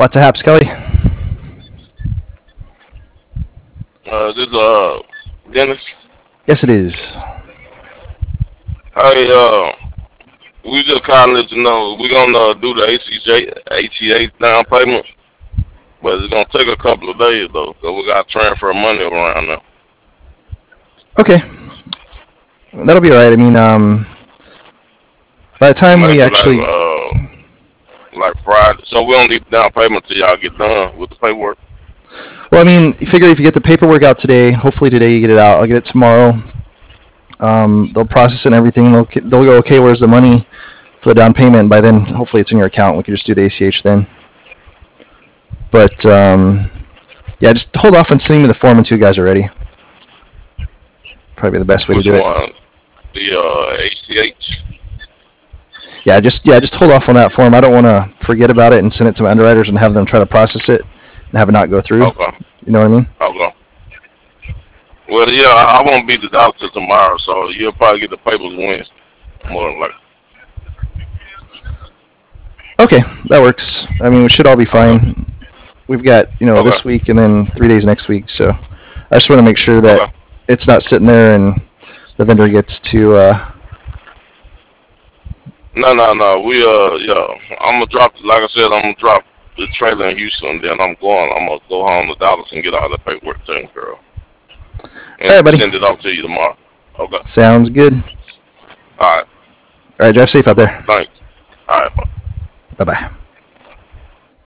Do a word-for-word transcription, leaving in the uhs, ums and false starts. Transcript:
What's a haps, Kelly? Uh, this uh Dennis. Yes, it is. Hey, uh, we just kind of let you know we gonna uh, do the A C J A T A down payment, but it's gonna take a couple of days though, cause we got to transfer money around now. Okay, that'll be all right. I mean, um, by the time we Maybe like actually, uh like Friday, so we don't need down payment till y'all get done with the paperwork. well, I mean, you figure if you get the paperwork out today, hopefully today you get it out. I'll get it tomorrow. Um, they'll process it and everything. They'll they'll go, okay, where's the money for the down payment? And by then, hopefully it's in your account. We can just do the A C H then. But um, yeah, just hold off on sending me the form until you guys are ready. Probably the best way to Which do it. one? The uh A C H. Yeah, just yeah, just hold off on that form. I don't want to forget about it and send it to my underwriters and have them try to process it and have it not go through. Okay, You know what I mean? okay. Well, yeah, I I won't be the doctor tomorrow, so you'll probably get the papers Wednesday, more than likely. Okay, that works. I mean, we should all be Okay, fine. We've got you know okay, this week and then three days next week, so I just want to make sure that okay. it's not sitting there and the vendor gets to. Uh, No, no, no. We uh, yeah. I'm gonna drop. Like I said, I'm gonna drop the trailer in Houston. Then I'm going. I'm gonna go home to Dallas and get all the paperwork taken care of, all right, and buddy. send it off to you tomorrow. Okay. Sounds good. All All right. right, drive safe out there. Thanks. All right. Bye bye.